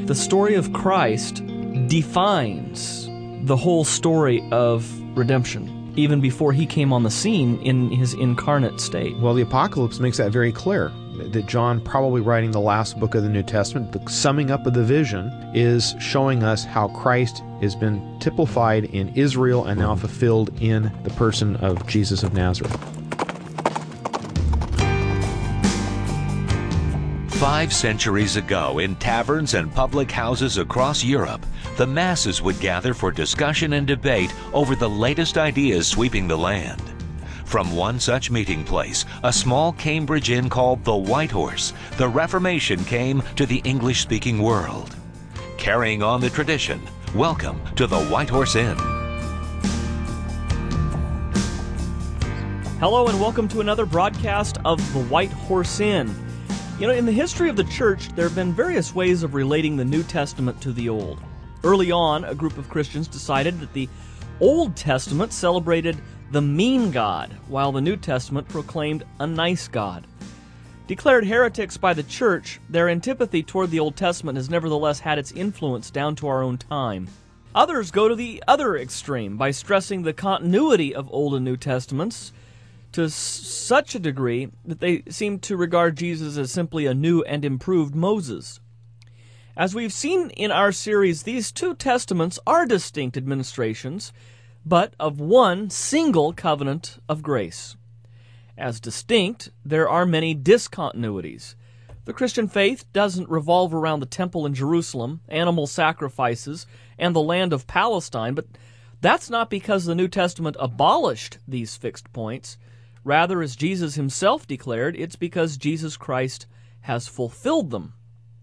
the story of Christ defines the whole story of redemption, even before he came on the scene in his incarnate state. Well, the Apocalypse makes that very clear, that John, probably writing the last book of the New Testament, the summing up of the vision, is showing us how Christ has been typified in Israel and now fulfilled in the person of Jesus of Nazareth. 5 centuries ago, in taverns and public houses across Europe, the masses would gather for discussion and debate over the latest ideas sweeping the land. From one such meeting place, a small Cambridge inn called the White Horse, the Reformation came to the English-speaking world. Carrying on the tradition, welcome to the White Horse Inn. Hello and welcome to another broadcast of the White Horse Inn. You know, in the history of the church, there have been various ways of relating the New Testament to the Old. Early on, a group of Christians decided that the Old Testament celebrated the mean God, while the New Testament proclaimed a nice God. Declared heretics by the church, their antipathy toward the Old Testament has nevertheless had its influence down to our own time. Others go to the other extreme by stressing the continuity of Old and New Testaments to such a degree that they seem to regard Jesus as simply a new and improved Moses. As we've seen in our series, these two testaments are distinct administrations, but of one single covenant of grace. As distinct, there are many discontinuities. The Christian faith doesn't revolve around the temple in Jerusalem, animal sacrifices, and the land of Palestine, but that's not because the New Testament abolished these fixed points. Rather, as Jesus himself declared, it's because Jesus Christ has fulfilled them.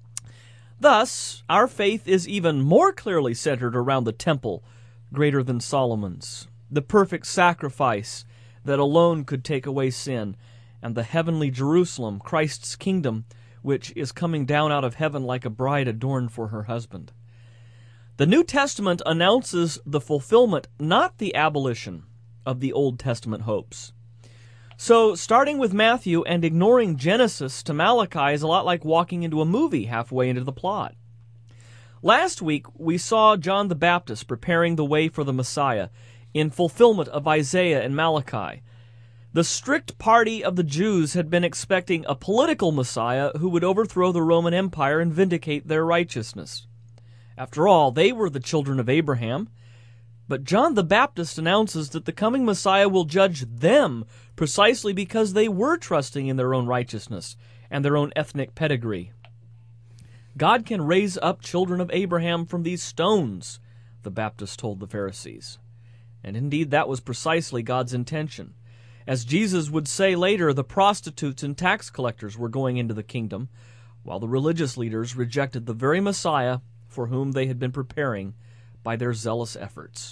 Thus, our faith is even more clearly centered around the temple greater than Solomon's, the perfect sacrifice that alone could take away sin, and the heavenly Jerusalem, Christ's kingdom, which is coming down out of heaven like a bride adorned for her husband. The New Testament announces the fulfillment, not the abolition, of the Old Testament hopes. So, starting with Matthew and ignoring Genesis to Malachi is a lot like walking into a movie halfway into the plot. Last week, we saw John the Baptist preparing the way for the Messiah in fulfillment of Isaiah and Malachi. The strict party of the Jews had been expecting a political Messiah who would overthrow the Roman Empire and vindicate their righteousness. After all, they were the children of Abraham. But John the Baptist announces that the coming Messiah will judge them precisely because they were trusting in their own righteousness and their own ethnic pedigree. God can raise up children of Abraham from these stones, the Baptist told the Pharisees. And indeed, that was precisely God's intention. As Jesus would say later, the prostitutes and tax collectors were going into the kingdom, while the religious leaders rejected the very Messiah for whom they had been preparing by their zealous efforts.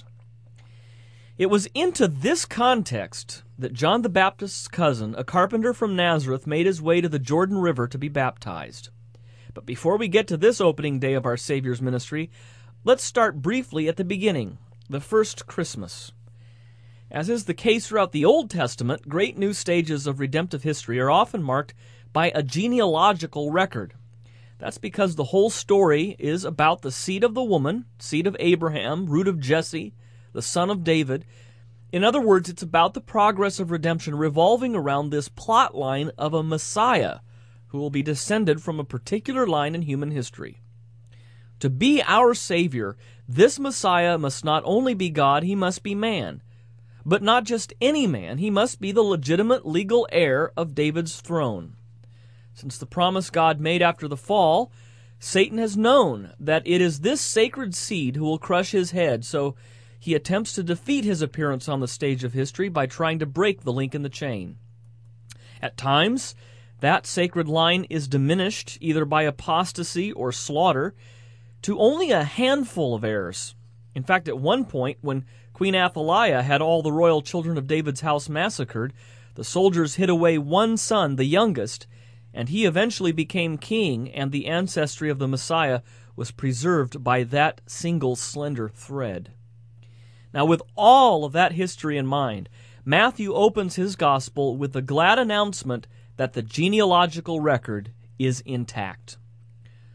It was into this context that John the Baptist's cousin, a carpenter from Nazareth, made his way to the Jordan River to be baptized. But before we get to this opening day of our Savior's ministry, let's start briefly at the beginning, the first Christmas. As is the case throughout the Old Testament, great new stages of redemptive history are often marked by a genealogical record. That's because the whole story is about the seed of the woman, seed of Abraham, root of Jesse, the son of David. In other words, it's about the progress of redemption revolving around this plot line of a Messiah who will be descended from a particular line in human history. To be our Savior, this Messiah must not only be God, he must be man. But not just any man, he must be the legitimate legal heir of David's throne. Since the promise God made after the fall, Satan has known that it is this sacred seed who will crush his head, so he attempts to defeat his appearance on the stage of history by trying to break the link in the chain. At times, that sacred line is diminished either by apostasy or slaughter to only a handful of heirs. In fact, at one point, when Queen Athaliah had all the royal children of David's house massacred, the soldiers hid away one son, the youngest, and he eventually became king, and the ancestry of the Messiah was preserved by that single slender thread. Now, with all of that history in mind, Matthew opens his gospel with the glad announcement that the genealogical record is intact.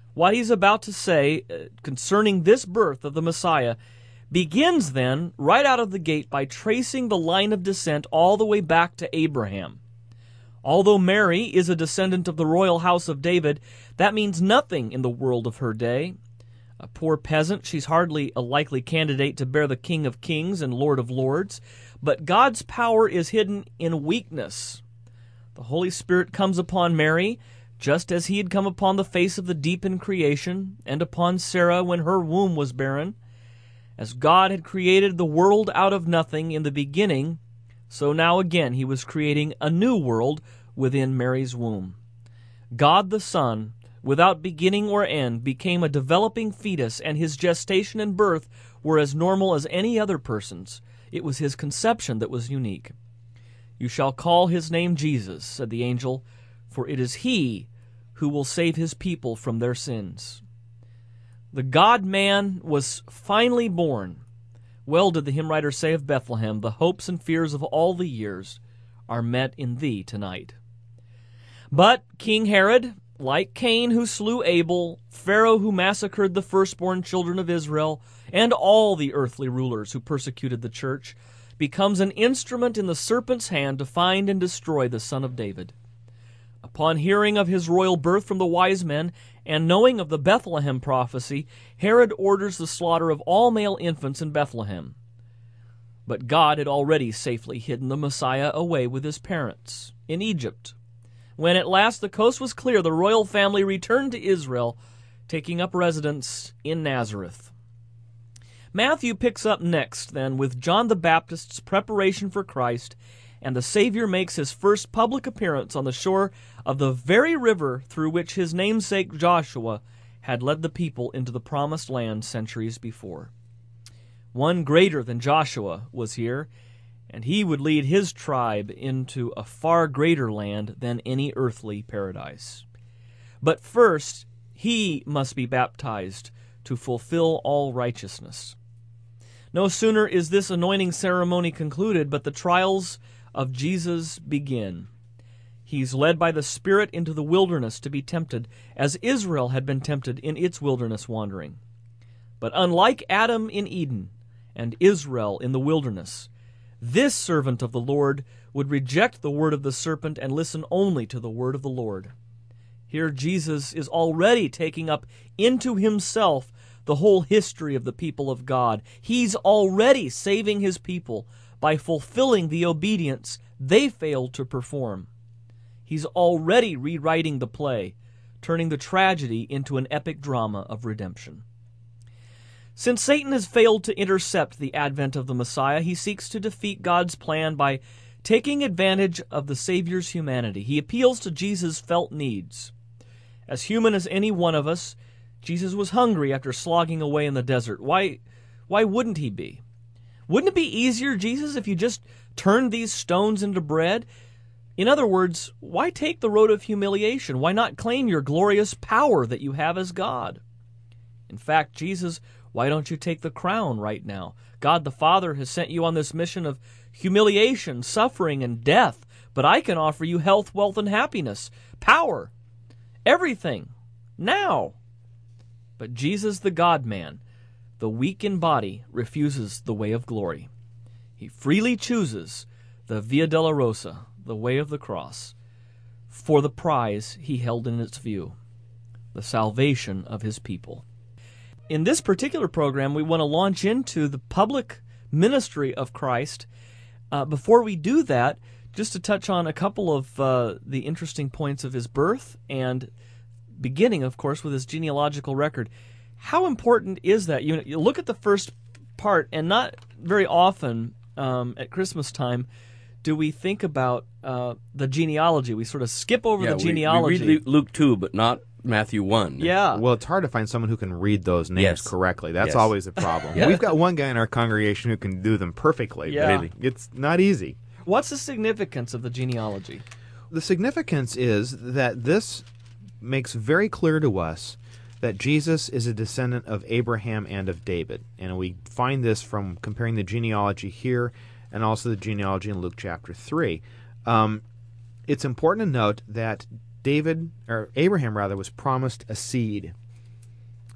What he's about to say concerning this birth of the Messiah begins then right out of the gate by tracing the line of descent all the way back to Abraham. Although Mary is a descendant of the royal house of David, that means nothing in the world of her day. A poor peasant, she's hardly a likely candidate to bear the King of Kings and Lord of Lords. But God's power is hidden in weakness. The Holy Spirit comes upon Mary, just as he had come upon the face of the deep in creation, and upon Sarah when her womb was barren. As God had created the world out of nothing in the beginning, so now again he was creating a new world within Mary's womb. God the Son, without beginning or end, became a developing fetus, and his gestation and birth were as normal as any other person's. It was his conception that was unique. "You shall call his name Jesus," said the angel, "for it is he who will save his people from their sins." The God-man was finally born. Well did the hymn writer say of Bethlehem, "The hopes and fears of all the years are met in thee tonight." But King Herod, like Cain who slew Abel, Pharaoh who massacred the firstborn children of Israel, and all the earthly rulers who persecuted the church, becomes an instrument in the serpent's hand to find and destroy the Son of David. Upon hearing of his royal birth from the wise men, and knowing of the Bethlehem prophecy, Herod orders the slaughter of all male infants in Bethlehem. But God had already safely hidden the Messiah away with his parents in Egypt. When at last the coast was clear, the royal family returned to Israel, taking up residence in Nazareth. Matthew picks up next, then, with John the Baptist's preparation for Christ, and the Savior makes his first public appearance on the shore of the very river through which his namesake Joshua had led the people into the promised land centuries before. One greater than Joshua was here, and he would lead his tribe into a far greater land than any earthly paradise. But first, he must be baptized to fulfill all righteousness. No sooner is this anointing ceremony concluded, but the trials of Jesus begin. He's led by the Spirit into the wilderness to be tempted, as Israel had been tempted in its wilderness wandering. But unlike Adam in Eden and Israel in the wilderness, this servant of the Lord would reject the word of the serpent and listen only to the word of the Lord. Here Jesus is already taking up into himself the whole history of the people of God. He's already saving his people by fulfilling the obedience they failed to perform. He's already rewriting the play, turning the tragedy into an epic drama of redemption. Since Satan has failed to intercept the advent of the Messiah, he seeks to defeat God's plan by taking advantage of the Savior's humanity. He appeals to Jesus' felt needs. As human as any one of us, Jesus was hungry after slogging away in the desert. Why wouldn't he be? Wouldn't it be easier, Jesus, if you just turned these stones into bread? In other words, why take the road of humiliation? Why not claim your glorious power that you have as God? In fact, Jesus, why don't you take the crown right now? God the Father has sent you on this mission of humiliation, suffering, and death, but I can offer you health, wealth, and happiness, power, everything, now. But Jesus, the God-man, the weak in body, refuses the way of glory. He freely chooses the Via Dolorosa, the way of the cross, for the prize he held in its view, the salvation of his people. In this particular program, we want to launch into the public ministry of Christ. Before we do that, just to touch on a couple of the interesting points of his birth, and beginning, of course, with his genealogical record. How important is that? You look at the first part, and not very often at Christmas time do we think about the genealogy. We sort of skip over the genealogy. We read Luke 2, but not Matthew 1. Yeah. Well, it's hard to find someone who can read those names correctly. That's always a problem. Yeah. We've got one guy in our congregation who can do them perfectly. Yeah. But it's not easy. What's the significance of the genealogy? The significance is that this makes very clear to us that Jesus is a descendant of Abraham and of David. And we find this from comparing the genealogy here and also the genealogy in Luke chapter 3. It's important to note that Abraham was promised a seed.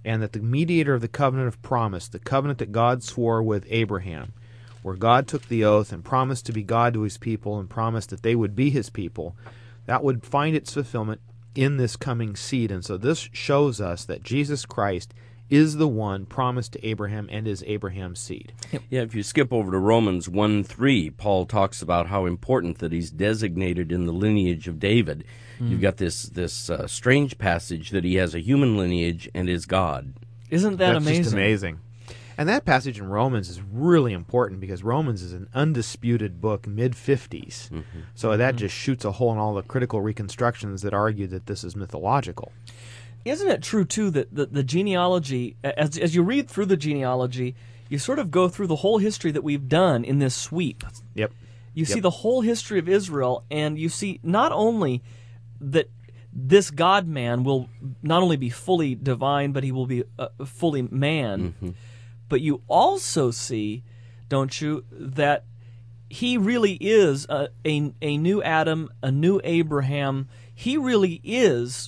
and that the mediator of the covenant of promise, the covenant that God swore with Abraham, where God took the oath and promised to be God to his people and promised that they would be his people, that would find its fulfillment in this coming seed. And so this shows us that Jesus Christ is the one promised to Abraham and is Abraham's seed. Yeah, if you skip over to Romans 1:3, Paul talks about how important that he's designated in the lineage of David. You've got this strange passage that he has a human lineage and is God. Isn't that That's amazing? just amazing. And that passage in Romans is really important because Romans is an undisputed book, mid-50s. So that just shoots a hole in all the critical reconstructions that argue that this is mythological. Isn't it true, too, that the genealogy, as you read through the genealogy, you sort of go through the whole history that we've done in this sweep? Yep. You see the whole history of Israel, and you see not only that this God-man will not only be fully divine, but he will be fully man. But you also see, don't you, that he really is a new Adam, a new Abraham. He really is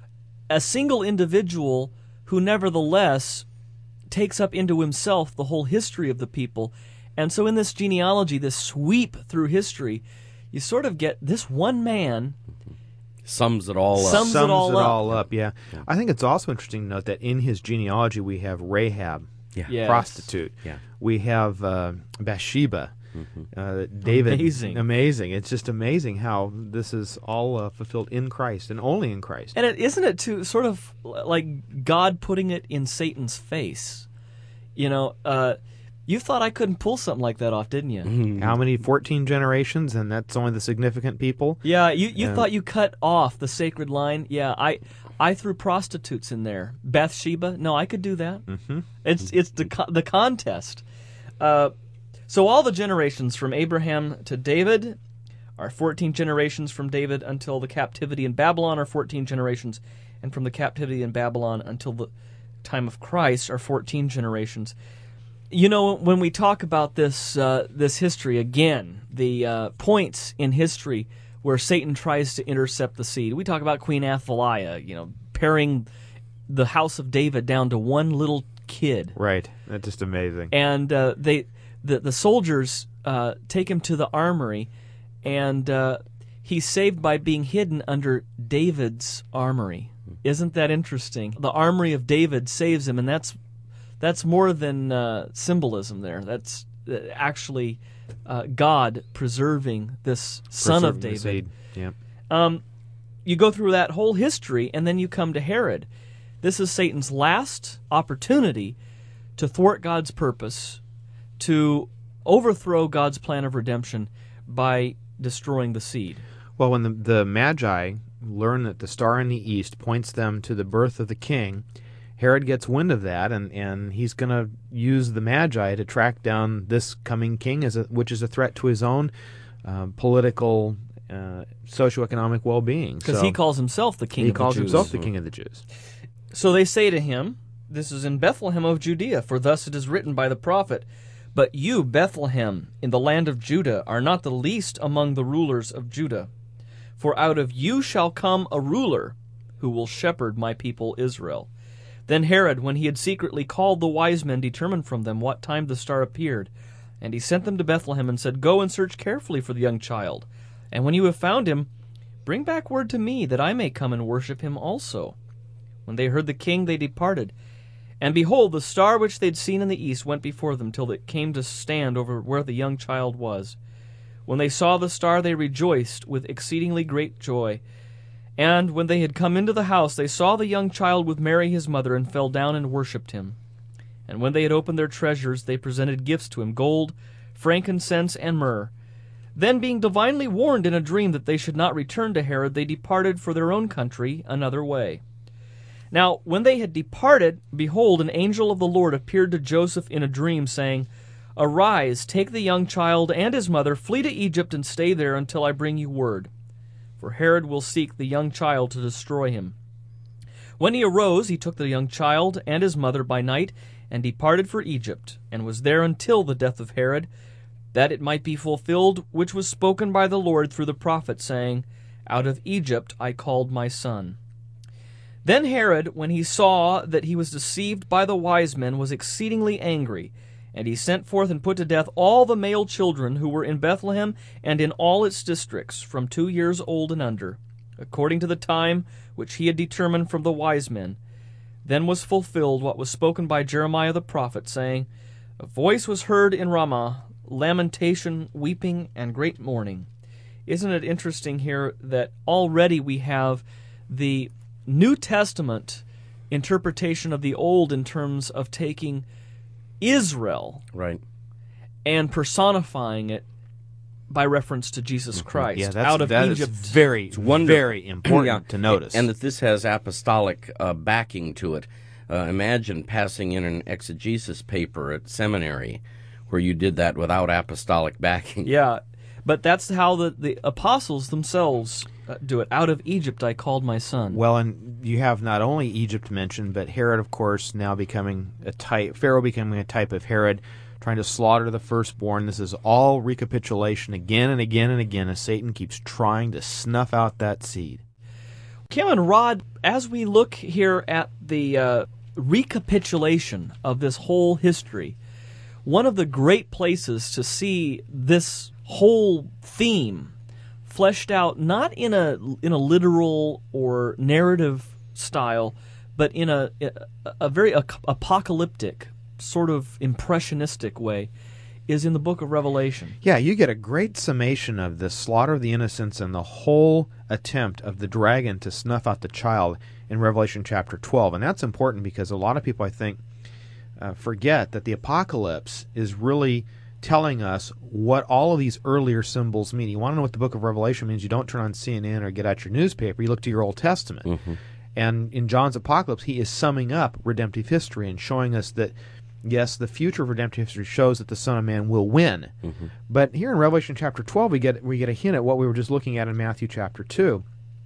a single individual who nevertheless takes up into himself the whole history of the people. And so in this genealogy, this sweep through history, you sort of get this one man Sums it all up. Sums it all up. Yeah. I think it's also interesting to note that in his genealogy we have Rahab, Yes. prostitute. Yeah. We have Bathsheba. David. Amazing. It's just amazing how this is all fulfilled in Christ and only in Christ. And isn't it too sort of like God putting it in Satan's face? You know, you thought I couldn't pull something like that off, didn't you? How many? 14 generations, and that's only the significant people? Yeah, you thought you cut off the sacred line. Yeah, I threw prostitutes in there. Bathsheba? No, I could do that. It's the contest. So all the generations from Abraham to David are 14 generations from David until the captivity in Babylon are 14 generations, and from the captivity in Babylon until the time of Christ are 14 generations. You know, when we talk about this history, again, the points in history where Satan tries to intercept the seed, we talk about Queen Athaliah, you know, paring the house of David down to one little kid. Right. That's just amazing. And the soldiers take him to the armory, and he's saved by being hidden under David's armory. Isn't that interesting? The armory of David saves him, and that's more than symbolism there. That's actually God preserving this son of David. Yeah. You go through that whole history, and then you come to Herod. This is Satan's last opportunity to thwart God's purpose, to overthrow God's plan of redemption by destroying the seed. Well, when the Magi learn that the star in the east points them to the birth of the king, Herod gets wind of that, and he's going to use the Magi to track down this coming king, which is a threat to his own political, socioeconomic well-being. Because he calls himself the king of the Jews. He calls himself the king of the Jews. So they say to him, this is in Bethlehem of Judea, for thus it is written by the prophet, "But you, Bethlehem, in the land of Judah, are not the least among the rulers of Judah. For out of you shall come a ruler who will shepherd my people Israel." Then Herod, when he had secretly called the wise men, determined from them what time the star appeared. And he sent them to Bethlehem and said, "Go and search carefully for the young child. And when you have found him, bring back word to me, that I may come and worship him also." When they heard the king, they departed. And behold, the star which they had seen in the east went before them, till it came to stand over where the young child was. When they saw the star, they rejoiced with exceedingly great joy. And when they had come into the house, they saw the young child with Mary his mother, and fell down and worshipped him. And when they had opened their treasures, they presented gifts to him, gold, frankincense, and myrrh. Then, being divinely warned in a dream that they should not return to Herod, they departed for their own country another way. Now, when they had departed, behold, an angel of the Lord appeared to Joseph in a dream, saying, "Arise, take the young child and his mother, flee to Egypt, and stay there until I bring you word. For Herod will seek the young child to destroy him." When he arose, he took the young child and his mother by night, and departed for Egypt, and was there until the death of Herod, that it might be fulfilled which was spoken by the Lord through the prophet, saying, "Out of Egypt I called my son." Then Herod, when he saw that he was deceived by the wise men, was exceedingly angry, and he sent forth and put to death all the male children who were in Bethlehem and in all its districts, from 2 years old and under, according to the time which he had determined from the wise men. Then was fulfilled what was spoken by Jeremiah the prophet, saying, A voice was heard in Ramah, lamentation, weeping, and great mourning. Isn't it interesting here that already we have the New Testament interpretation of the Old in terms of taking Israel Right. and personifying it by reference to Jesus Christ Yeah, out of Egypt. Is very important to notice. And that this has apostolic backing to it. Imagine passing in an exegesis paper at seminary where you did that without apostolic backing. Yeah, but that's how the apostles themselves do it. Out of Egypt I called my son. Well, and you have not only Egypt mentioned, but Herod, of course, now becoming a type, Pharaoh becoming a type of Herod, trying to slaughter the firstborn. This is all recapitulation again and again and again as Satan keeps trying to snuff out that seed. Kim and Rod, as we look here at the recapitulation of this whole history, one of the great places to see this whole theme fleshed out, not in a literal or narrative style, but in a very apocalyptic, sort of impressionistic way, is in the book of Revelation. Yeah, you get a great summation of the slaughter of the innocents and the whole attempt of the dragon to snuff out the child in Revelation chapter 12. And that's important because a lot of people, I think, forget that the apocalypse is really telling us what all of these earlier symbols mean. You want to know what the book of Revelation means, you don't turn on CNN or get out your newspaper, you look to your Old Testament. Mm-hmm. And in John's apocalypse, he is summing up redemptive history and showing us that, yes, the future of redemptive history shows that the Son of Man will win. Mm-hmm. But here in Revelation chapter 12, we get a hint at what we were just looking at in Matthew chapter 2.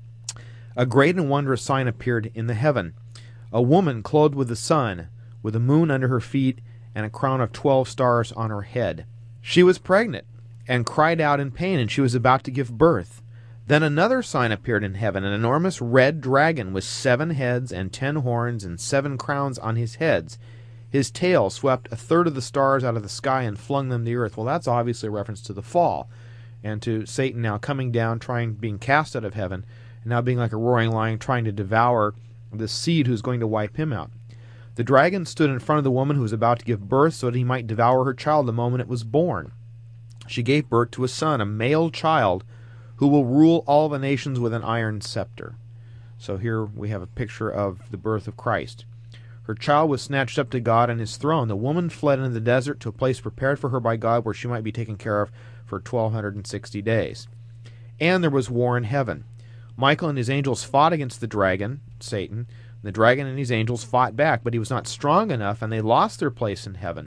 A great and wondrous sign appeared in the heaven, a woman clothed with the sun, with the moon under her feet, and a crown of 12 stars on her head. She was pregnant, and cried out in pain, and she was about to give birth. Then another sign appeared in heaven, an enormous red dragon with 7 heads and 10 horns and 7 crowns on his heads. His tail swept a third of the stars out of the sky and flung them to the earth. Well, that's obviously a reference to the fall, and to Satan now coming down, being cast out of heaven, and now being like a roaring lion trying to devour the seed who's going to wipe him out. The dragon stood in front of the woman who was about to give birth so that he might devour her child the moment it was born. She gave birth to a son, a male child, who will rule all the nations with an iron scepter. So here we have a picture of the birth of Christ. Her child was snatched up to God and his throne. The woman fled into the desert to a place prepared for her by God where she might be taken care of for 1,260 days. And there was war in heaven. Michael and his angels fought against the dragon, Satan. The dragon and his angels fought back, but he was not strong enough, and they lost their place in heaven.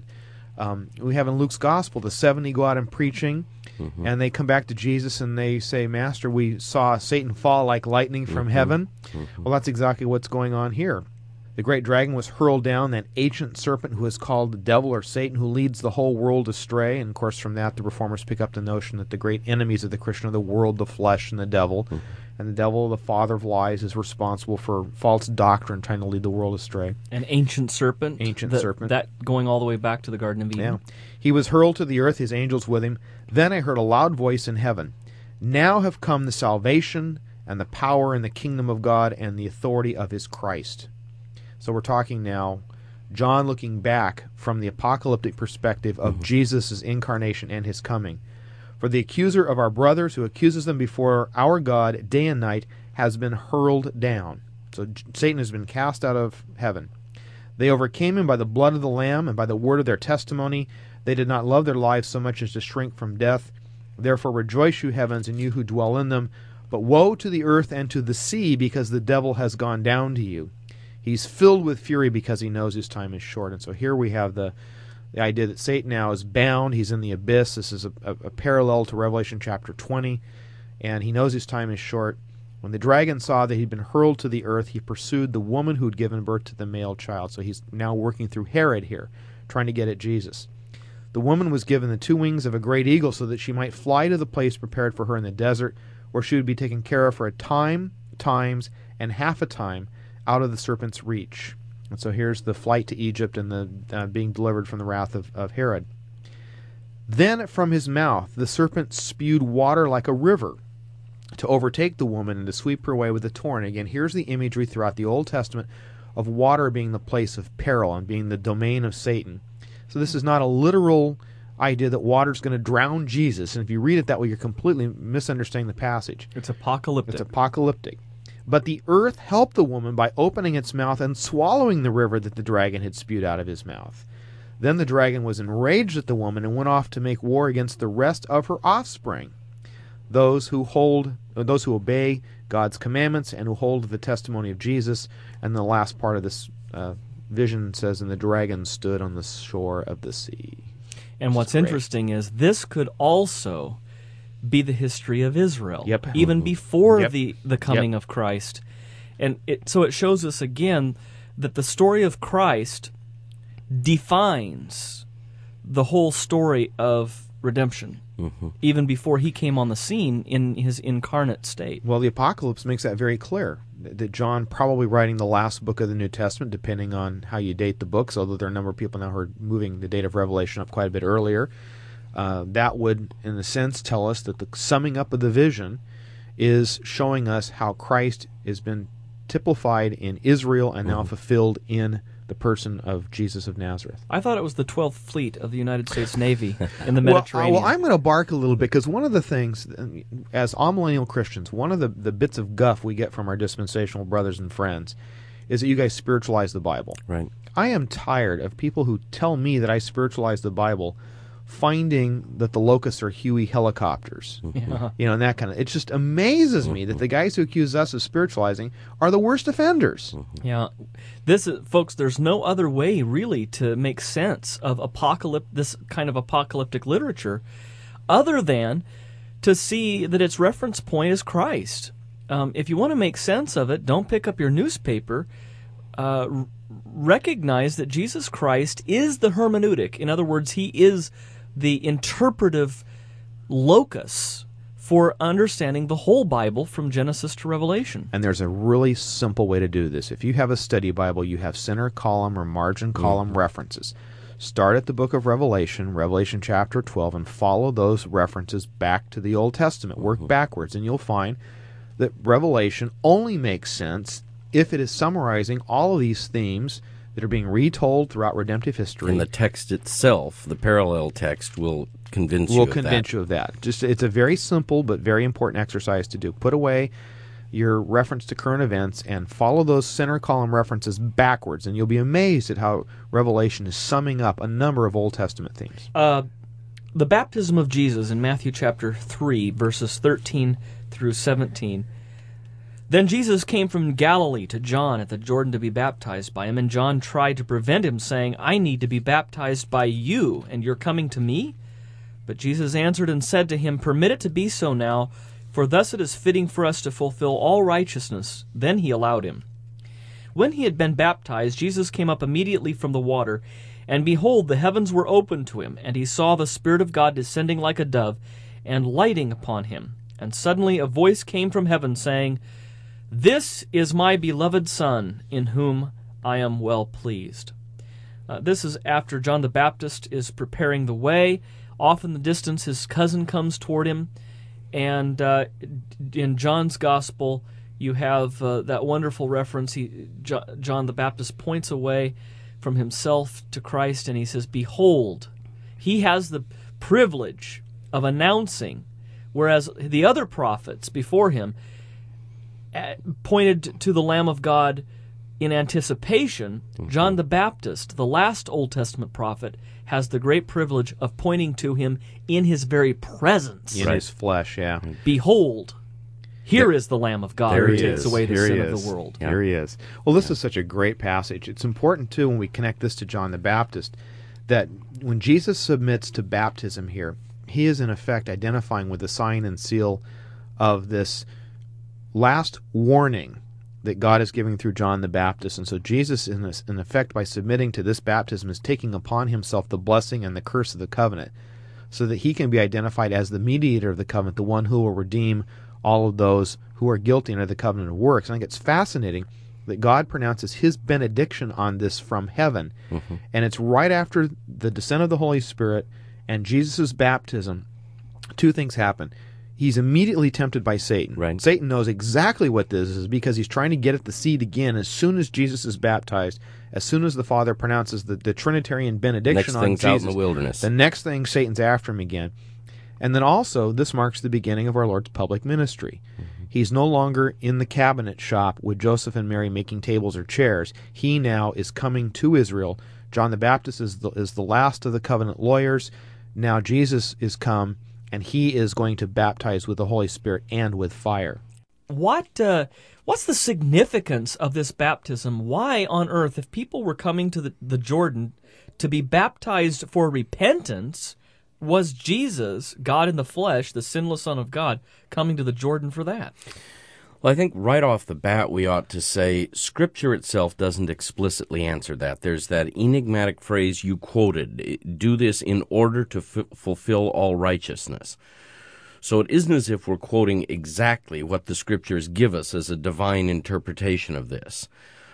We have in Luke's Gospel, the 70 go out and preaching, and they come back to Jesus and they say, Master, we saw Satan fall like lightning from heaven. Well, that's exactly what's going on here. The great dragon was hurled down, that ancient serpent who is called the devil or Satan, who leads the whole world astray. And, of course, from that, the reformers pick up the notion that the great enemies of the Christian are the world, the flesh, and the devil. And the devil, the father of lies, is responsible for false doctrine trying to lead the world astray. An ancient serpent. Serpent. That going all the way back to the Garden of Eden. Yeah. He was hurled to the earth, his angels with him. Then I heard a loud voice in heaven. Now have come the salvation and the power and the kingdom of God and the authority of his Christ. So we're talking now, John looking back from the apocalyptic perspective of Jesus' incarnation and his coming. For the accuser of our brothers, who accuses them before our God day and night, has been hurled down. So Satan has been cast out of heaven. They overcame him by the blood of the Lamb and by the word of their testimony. They did not love their lives so much as to shrink from death. Therefore rejoice, you heavens, and you who dwell in them. But woe to the earth and to the sea, because the devil has gone down to you. He's filled with fury because he knows his time is short. And so here we have the idea that Satan now is bound. He's in the abyss. This is a parallel to Revelation chapter 20. And he knows his time is short. When the dragon saw that he'd been hurled to the earth, he pursued the woman who had given birth to the male child. So he's now working through Herod here, trying to get at Jesus. The woman was given the 2 wings of a great eagle so that she might fly to the place prepared for her in the desert, where she would be taken care of for a time, times, and half a time, out of the serpent's reach. And so here's the flight to Egypt and the being delivered from the wrath of Herod. Then from his mouth the serpent spewed water like a river to overtake the woman and to sweep her away with a torrent. Again, here's the imagery throughout the Old Testament of water being the place of peril and being the domain of Satan. So this is not a literal idea that water's going to drown Jesus. And if you read it that way, you're completely misunderstanding the passage. It's apocalyptic. It's apocalyptic. But the earth helped the woman by opening its mouth and swallowing the river that the dragon had spewed out of his mouth. Then the dragon was enraged at the woman and went off to make war against the rest of her offspring, those who obey God's commandments and who hold the testimony of Jesus. And the last part of this vision says, and the dragon stood on the shore of the sea. And what's interesting is this could also be the history of Israel, even before the coming of Christ. And so it shows us again that the story of Christ defines the whole story of redemption, even before he came on the scene in his incarnate state. Well, the Apocalypse makes that very clear, that John, probably writing the last book of the New Testament, depending on how you date the books, although there are a number of people now who are moving the date of Revelation up quite a bit earlier, that would, in a sense, tell us that the summing up of the vision is showing us how Christ has been typified in Israel and now fulfilled in the person of Jesus of Nazareth. I thought it was the 12th Fleet of the United States Navy in the Mediterranean. Well, I'm going to bark a little bit, because one of the things, as amillennial Christians, one of the bits of guff we get from our dispensational brothers and friends is that you guys spiritualize the Bible. Right. I am tired of people who tell me that I spiritualize the Bible finding that the locusts are Huey helicopters. And that kind of... It just amazes me that the guys who accuse us of spiritualizing are the worst offenders. Yeah. Folks, there's no other way really to make sense of this kind of apocalyptic literature other than to see that its reference point is Christ. If you want to make sense of it, don't pick up your newspaper. Recognize that Jesus Christ is the hermeneutic. In other words, he is the interpretive locus for understanding the whole Bible from Genesis to Revelation. And there's a really simple way to do this. If you have a study Bible, you have center column or margin column references. Start at the book of Revelation, Revelation chapter 12, and follow those references back to the Old Testament. Work backwards, and you'll find that Revelation only makes sense if it is summarizing all of these themes that are being retold throughout redemptive history. And the text itself, the parallel text, will convince you of that. Will convince you of that. It's a very simple but very important exercise to do. Put away your reference to current events and follow those center column references backwards, and you'll be amazed at how Revelation is summing up a number of Old Testament themes. The baptism of Jesus in Matthew chapter 3, verses 13 through 17. Then Jesus came from Galilee to John at the Jordan to be baptized by him, and John tried to prevent him, saying, I need to be baptized by you, and you're coming to me? But Jesus answered and said to him, Permit it to be so now, for thus it is fitting for us to fulfill all righteousness. Then he allowed him. When he had been baptized, Jesus came up immediately from the water, and behold, the heavens were opened to him, and he saw the Spirit of God descending like a dove, and lighting upon him. And suddenly a voice came from heaven, saying, This is my beloved Son, in whom I am well pleased. This is after John the Baptist is preparing the way. Off in the distance, his cousin comes toward him. And in John's Gospel, you have that wonderful reference. John the Baptist points away from himself to Christ, and he says, Behold, he has the privilege of announcing, whereas the other prophets before him pointed to the Lamb of God in anticipation. John the Baptist, the last Old Testament prophet, has the great privilege of pointing to him in his very presence. In his flesh, yeah. Behold, here is the Lamb of God who takes away the sin of the world. Here he is. Well, this is such a great passage. It's important, too, when we connect this to John the Baptist, that when Jesus submits to baptism here, he is in effect identifying with the sign and seal of this last warning that God is giving through John the Baptist. And so Jesus, in effect, by submitting to this baptism, is taking upon himself the blessing and the curse of the covenant, so that he can be identified as the mediator of the covenant, the one who will redeem all of those who are guilty under the covenant of works. And I think it's fascinating that God pronounces his benediction on this from heaven. And it's right after the descent of the Holy Spirit and Jesus' baptism. Two things happen. He's immediately tempted by Satan. Right. Satan knows exactly what this is because he's trying to get at the seed again as soon as Jesus is baptized, as soon as the Father pronounces the Trinitarian benediction Next on thing's Jesus. out in the wilderness. The next thing, Satan's after him again. And then also, this marks the beginning of our Lord's public ministry. He's no longer in the cabinet shop with Joseph and Mary making tables or chairs. He now is coming to Israel. John the Baptist is the last of the covenant lawyers. Now Jesus is come, and he is going to baptize with the Holy Spirit and with fire. What's the significance of this baptism? Why on earth, if people were coming to the Jordan to be baptized for repentance, was Jesus, God in the flesh, the sinless Son of God, coming to the Jordan for that? Well, I think right off the bat we ought to say Scripture itself doesn't explicitly answer that. There's that enigmatic phrase you quoted, do this in order to fulfill all righteousness. So it isn't as if we're quoting exactly what the Scriptures give us as a divine interpretation of this.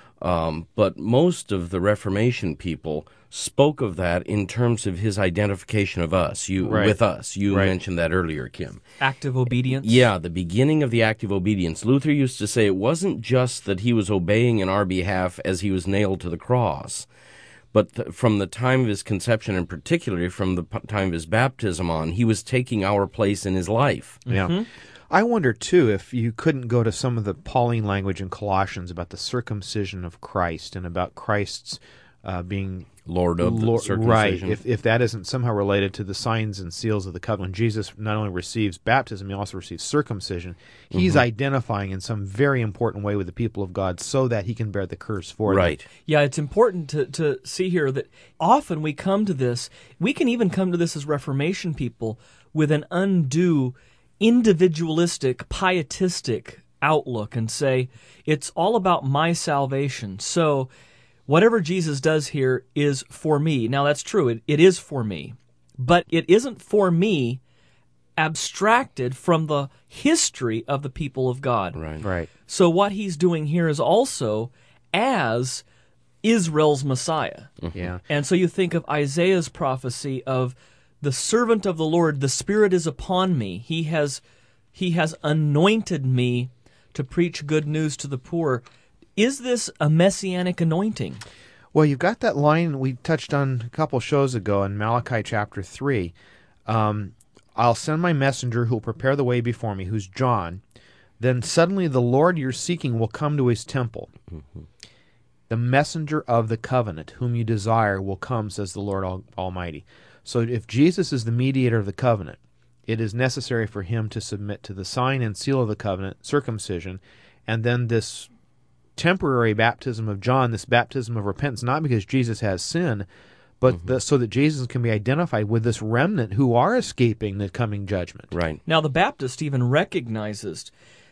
But most of the Reformation people spoke of that in terms of his identification of us, with us. You mentioned that earlier, Kim. Active obedience? Yeah, the beginning of the active obedience. Luther used to say it wasn't just that he was obeying in our behalf as he was nailed to the cross, but from the time of his conception, and particularly from the time of his baptism on, he was taking our place in his life. Yeah. I wonder, too, if you couldn't go to some of the Pauline language in Colossians about the circumcision of Christ and about Christ's being Lord of the circumcision. Right. If that isn't somehow related to the signs and seals of the covenant, Jesus not only receives baptism, he also receives circumcision. He's identifying in some very important way with the people of God so that he can bear the curse for them. Yeah, it's important to see here that often we come to this, we can even come to this as Reformation people with an undue individualistic, pietistic outlook and say, it's all about my salvation. So whatever Jesus does here is for me. Now, that's true. It is for me. But it isn't for me abstracted from the history of the people of God. Right. So what he's doing here is also as Israel's Messiah. Yeah. And so you think of Isaiah's prophecy of the servant of the Lord, the Spirit is upon me. He has anointed me to preach good news to the poor. Is this a messianic anointing? Well, you've got that line we touched on a couple shows ago in Malachi chapter 3. I'll send my messenger who will prepare the way before me, who's John. Then suddenly the Lord you're seeking will come to his temple. The messenger of the covenant, whom you desire, will come, says the Lord Almighty. So if Jesus is the mediator of the covenant, it is necessary for him to submit to the sign and seal of the covenant, circumcision, and then this temporary baptism of John, this baptism of repentance, not because Jesus has sin, but so that Jesus can be identified with this remnant who are escaping the coming judgment. Right. Now, the Baptist even recognizes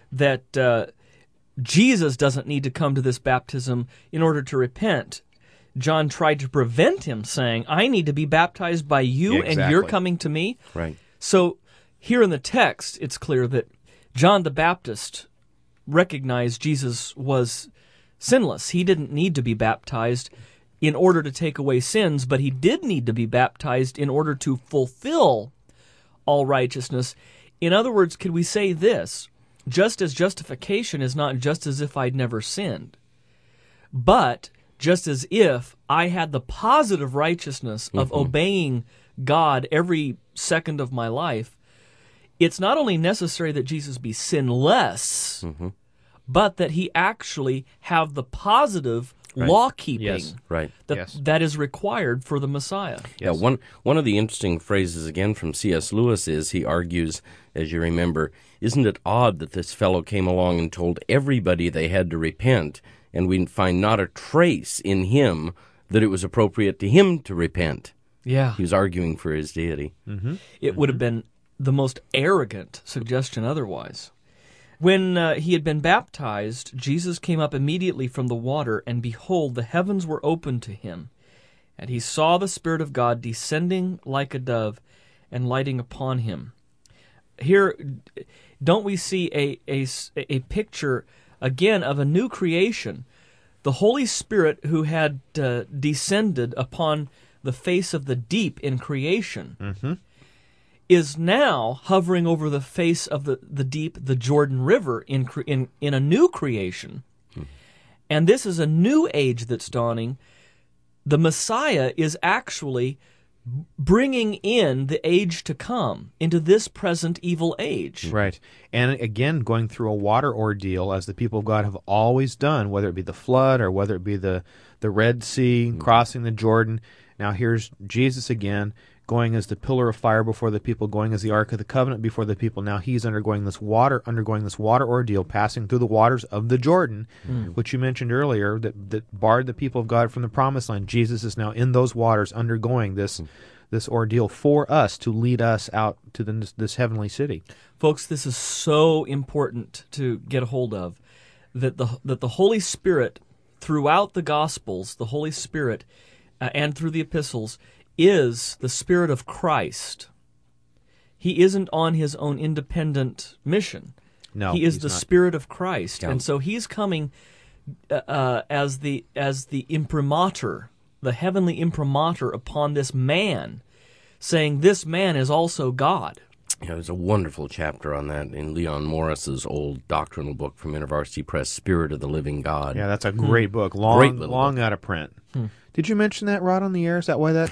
that Jesus doesn't need to come to this baptism in order to repent. John tried to prevent him, saying, I need to be baptized by you, and you're coming to me. Right. So here in the text, it's clear that John the Baptist recognized Jesus was sinless. He didn't need to be baptized in order to take away sins, but he did need to be baptized in order to fulfill all righteousness. In other words, could we say this? Just as justification is not just as if I'd never sinned, but just as if I had the positive righteousness of obeying God every second of my life, it's not only necessary that Jesus be sinless, but that he actually have the positive law-keeping that is required for the Messiah. Yeah, one of the interesting phrases, again, from C.S. Lewis is, he argues, as you remember, isn't it odd that this fellow came along and told everybody they had to repent, and we find not a trace in him that it was appropriate to him to repent? Yeah. He was arguing for his deity. It would have been the most arrogant suggestion otherwise. When he had been baptized, Jesus came up immediately from the water, and behold, the heavens were opened to him. And he saw the Spirit of God descending like a dove and lighting upon him. Here, don't we see a picture, again, of a new creation? the Holy Spirit who had descended upon the face of the deep in creation is now hovering over the face of the deep, the Jordan River, in a new creation. And this is a new age that's dawning. The Messiah is actually bringing in the age to come into this present evil age. Right. And again, going through a water ordeal, as the people of God have always done, whether it be the flood or whether it be the Red Sea, crossing the Jordan. Now here's Jesus again, going as the pillar of fire before the people, going as the Ark of the Covenant before the people. Now he's undergoing this water ordeal, passing through the waters of the Jordan, which you mentioned earlier, that barred the people of God from the Promised Land. Jesus is now in those waters, undergoing this ordeal for us to lead us out to this heavenly city. Folks, this is so important to get a hold of, that the Holy Spirit, throughout the Gospels, the Holy Spirit, and through the epistles, is the Spirit of Christ. He isn't on his own independent mission. No, he is he's the not. Spirit of Christ, Yeah. and so he's coming as the imprimatur, the heavenly imprimatur upon this man, saying this man is also God. Yeah, there's a wonderful chapter on that in Leon Morris's old doctrinal book from InterVarsity Press, Spirit of the Living God. Yeah, that's a great book. Great little Long book. out of print. Did you mention that, Rod, on the air? Is that why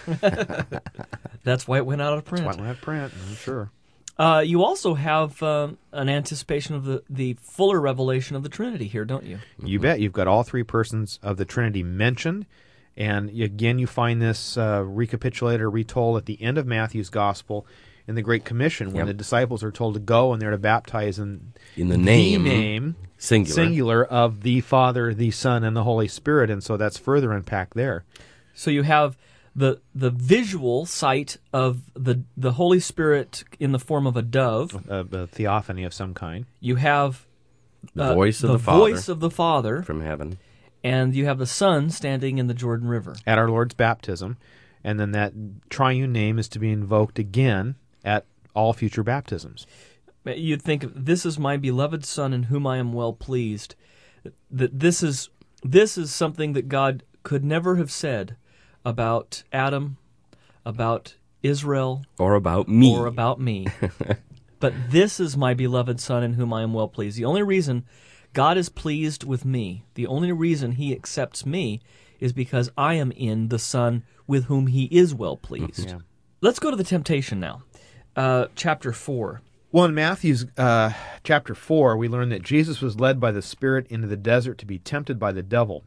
that That's why it went out of print. why it went out of print? I'm sure. You also have an anticipation of the fuller revelation of the Trinity here, don't you? You bet. You've got all three persons of the Trinity mentioned. And again, you find this recapitulated or retold at the end of Matthew's Gospel in the Great Commission, when Yep. the disciples are told to go and they're to baptize in the name, name singular. of the Father, the Son, and the Holy Spirit. And so that's further unpacked there. So you have the visual sight of the Holy Spirit in the form of a dove. A theophany of some kind. You have The voice of the Father voice of the Father, from heaven. and you have the Son standing in the Jordan River. At our Lord's baptism. And then that triune name is to be invoked again at all future baptisms. You'd think, this is my beloved Son in whom I am well pleased. That this is something that God could never have said about Adam, about Israel, Or about me. or about me. But this is my beloved Son in whom I am well pleased. The only reason God is pleased with me, the only reason he accepts me, is because I am in the Son with whom he is well pleased. Yeah. Let's go to the temptation now. Chapter 4. Well, in Matthew's chapter 4, we learn that Jesus was led by the Spirit into the desert to be tempted by the devil.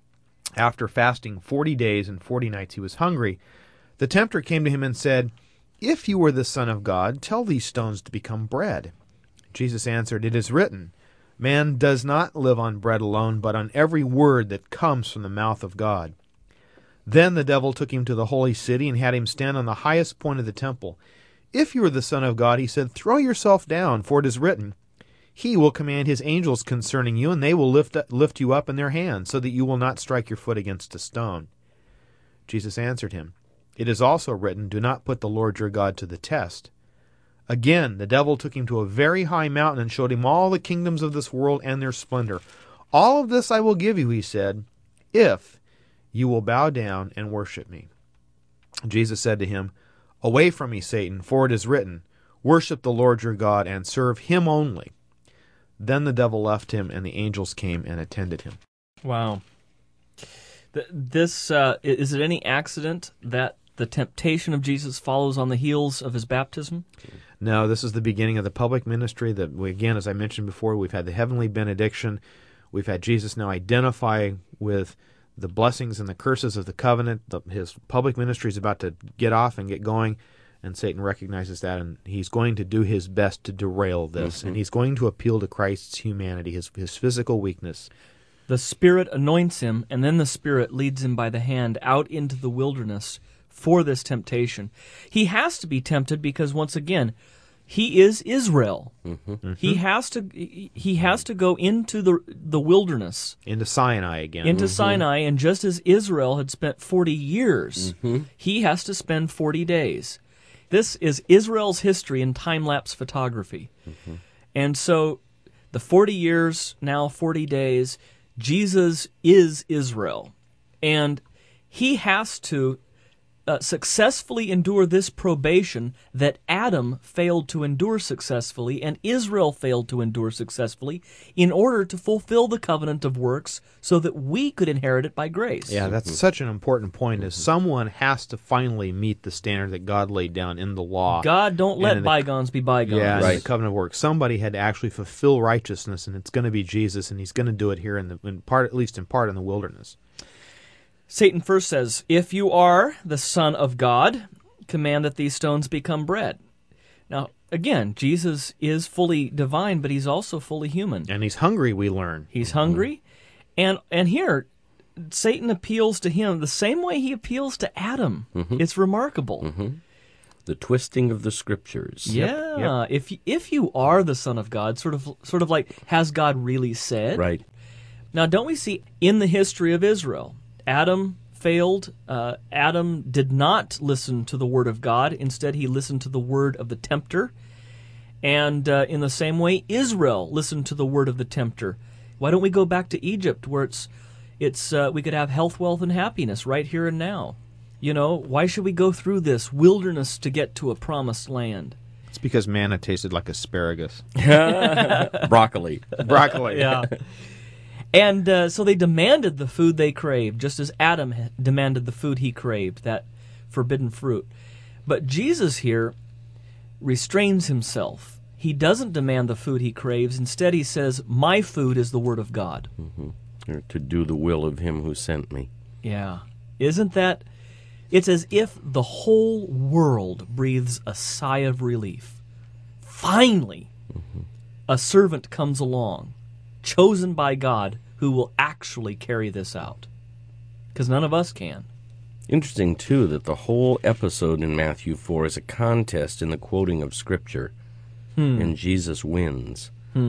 After fasting 40 days and 40 nights, he was hungry. The tempter came to him and said, "If you were the Son of God, tell these stones to become bread." Jesus answered, "It is written, man does not live on bread alone, but on every word that comes from the mouth of God." Then the devil took him to the holy city and had him stand on the highest point of the temple. "If you are the Son of God," he said, "throw yourself down, for it is written, He will command His angels concerning you, and they will lift you up in their hands, so that you will not strike your foot against a stone." Jesus answered him, "It is also written, do not put the Lord your God to the test." Again, the devil took him to a very high mountain and showed him all the kingdoms of this world and their splendor. "All of this I will give you," he said, "if you will bow down and worship me." Jesus said to him, "Away from me, Satan, for it is written, worship the Lord your God and serve Him only." Then the devil left him, and the angels came and attended him. Wow. Is it any accident that the temptation of Jesus follows on the heels of his baptism? No, this is the beginning of the public ministry that we, again, as I mentioned before, we've had the heavenly benediction. We've had Jesus now identify with the blessings and the curses of the covenant. His public ministry is about to get off and get going, and Satan recognizes that, and he's going to do his best to derail this, and he's going to appeal to Christ's humanity, his physical weakness. The Spirit anoints him, and then the Spirit leads him by the hand out into the wilderness for this temptation. He has to be tempted because, once again, he is Israel. He has to go into the wilderness, Into Sinai again. into Sinai, and just as Israel had spent 40 years, he has to spend 40 days. This is Israel's history in time-lapse photography. And so the 40 years, now 40 days, Jesus is Israel, and he has to successfully endure this probation that Adam failed to endure successfully and Israel failed to endure successfully in order to fulfill the covenant of works so that we could inherit it by grace. Yeah, that's such an important point, is someone has to finally meet the standard that God laid down in the law. God, don't And let in the- bygones be bygones. Yeah, in Right. the covenant of works. Somebody had to actually fulfill righteousness, and it's going to be Jesus, and he's going to do it here in part, at least in part, in the wilderness. Satan first says, "If you are the Son of God, command that these stones become bread." Now, again, Jesus is fully divine, but he's also fully human. And he's hungry, we learn. He's hungry, and here Satan appeals to him the same way he appeals to Adam. It's remarkable. The twisting of the Scriptures. Yeah, if you are the Son of God, sort of like, has God really said? Right. Now, don't we see in the history of Israel, Adam failed. Adam did not listen to the word of God. Instead, he listened to the word of the tempter. And in the same way, Israel listened to the word of the tempter. Why don't we go back to Egypt, where it's we could have health, wealth, and happiness right here and now? You know, why should we go through this wilderness to get to a promised land? It's because manna tasted like asparagus. Broccoli. Broccoli. Yeah. And so they demanded the food they craved, just as Adam demanded the food he craved, that forbidden fruit. But Jesus here restrains himself. He doesn't demand the food he craves. Instead, he says, "My food is the Word of God." Or to do the will of him who sent me. Yeah. Isn't that... It's as if the whole world breathes a sigh of relief. Finally, a servant comes along, chosen by God, who will actually carry this out. Because none of us can. Interesting, too, that the whole episode in Matthew 4 is a contest in the quoting of Scripture, and Jesus wins.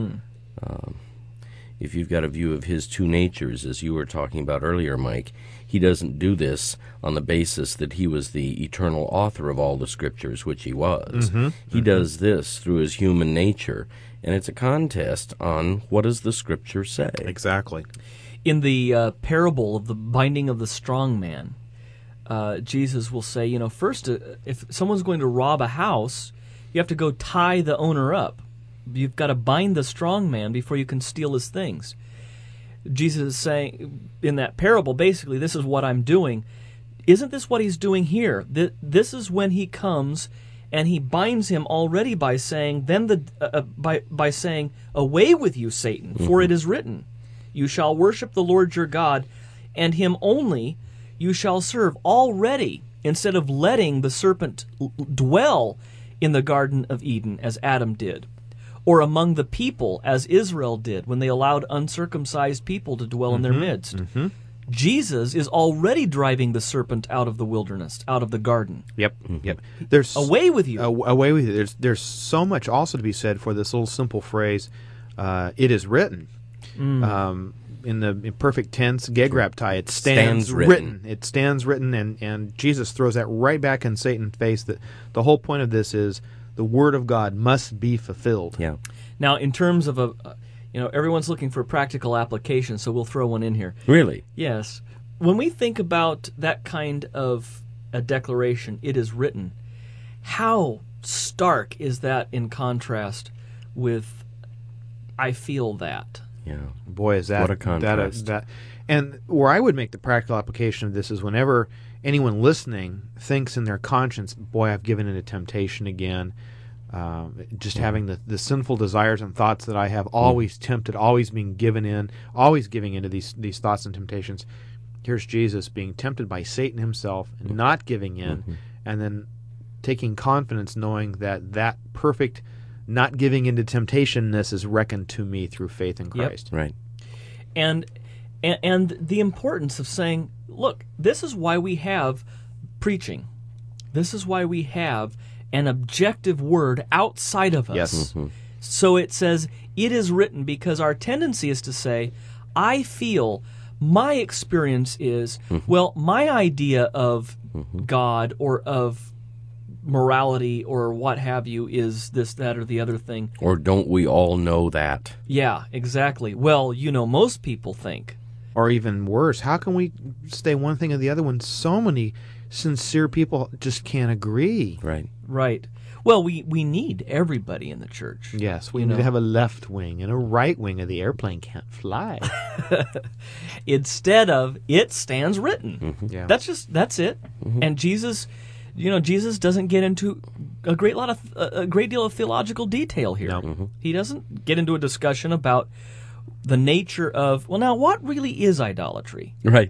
If you've got a view of his two natures, as you were talking about earlier, Mike, he doesn't do this on the basis that he was the eternal author of all the Scriptures, which he was. He does this through his human nature, and it's a contest on what does the Scripture say. Exactly. In the parable of the binding of the strong man, Jesus will say, you know, first, if someone's going to rob a house, you have to go tie the owner up. You've got to bind the strong man before you can steal his things. Jesus is saying in that parable, basically, this is what I'm doing. Isn't this what he's doing here? This is when he comes and he binds him already by saying, by saying, "Away with you, Satan, for it is written, you shall worship the Lord your God, and him only you shall serve." Already, instead of letting the serpent dwell in the Garden of Eden as Adam did, or among the people as Israel did when they allowed uncircumcised people to dwell in their midst. Jesus is already driving the serpent out of the wilderness, out of the garden. Yep. There's Away with you. away with you. There's so much also to be said for this little simple phrase, "It is written." In the perfect tense, gegraptai, it stands written. It stands written, and Jesus throws that right back in Satan's face. That the whole point of this is the Word of God must be fulfilled. Yeah. Now, in terms of everyone's looking for practical application, so we'll throw one in here. Really? Yes. When we think about that kind of a declaration, "it is written," how stark is that in contrast with "I feel that"? Yeah. Boy, is that What a contrast. And where I would make the practical application of this is whenever anyone listening thinks in their conscience, "Boy, I've given into temptation again." Just having the sinful desires and thoughts that I have, always tempted, always being given in, always giving into these thoughts and temptations. Here's Jesus being tempted by Satan himself and not giving in, and then taking confidence knowing that perfect not giving into temptationness is reckoned to me through faith in Christ. Right. And the importance of saying, look, this is why we have preaching. This is why we have an objective word outside of us. Yes. So it says, "It is written," because our tendency is to say, I feel, my experience is, well, my idea of God or of morality or what have you is this, that, or the other thing. Or don't we all know that? Yeah, exactly. Well, most people think. Or even worse, how can we say one thing or the other when so many sincere people just can't agree? Right. Right. Well, we need everybody in the church. Yes, we need to have a left wing and a right wing, or the airplane can't fly. Instead of, it stands written. Mm-hmm. Yeah. That's it. Mm-hmm. And Jesus, Jesus doesn't get into a great deal of theological detail here. No. Mm-hmm. He doesn't get into a discussion about the nature of, well, now, what really is idolatry? Right.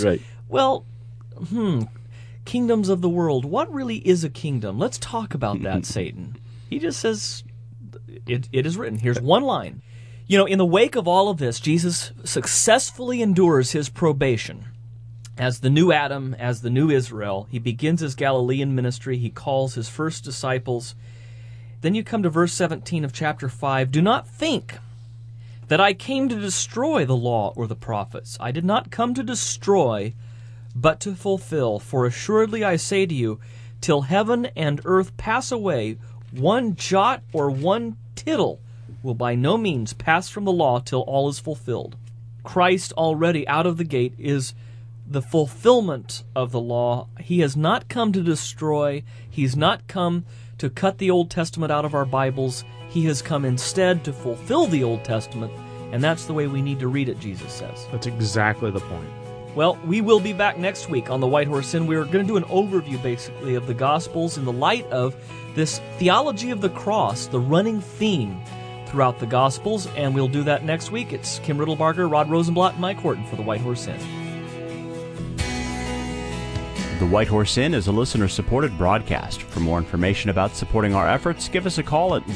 Kingdoms of the world. What really is a kingdom? Let's talk about that, Satan. He just says, it is written. Here's one line. In the wake of all of this, Jesus successfully endures his probation. As the new Adam, as the new Israel, he begins his Galilean ministry. He calls his first disciples. Then you come to verse 17 of chapter 5. Do not think that I came to destroy the law or the prophets. I did not come to destroy, but to fulfill. For assuredly I say to you, till heaven and earth pass away, one jot or one tittle will by no means pass from the law till all is fulfilled. Christ already out of the gate is the fulfillment of the law. He has not come to destroy. He's not come to cut the Old Testament out of our Bibles. He has come instead to fulfill the Old Testament, and that's the way we need to read it, Jesus says. That's exactly the point. Well, we will be back next week on The White Horse Inn. We're going to do an overview, basically, of the Gospels in the light of this theology of the cross, the running theme throughout the Gospels, and we'll do that next week. It's Kim Riddlebarger, Rod Rosenblatt, and Mike Horton for The White Horse Inn. The White Horse Inn is a listener-supported broadcast. For more information about supporting our efforts, give us a call at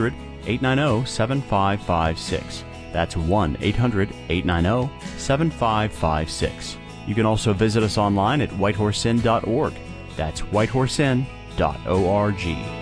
1-800-890-7556. That's 1-800-890-7556. You can also visit us online at whitehorseinn.org. That's whitehorseinn.org.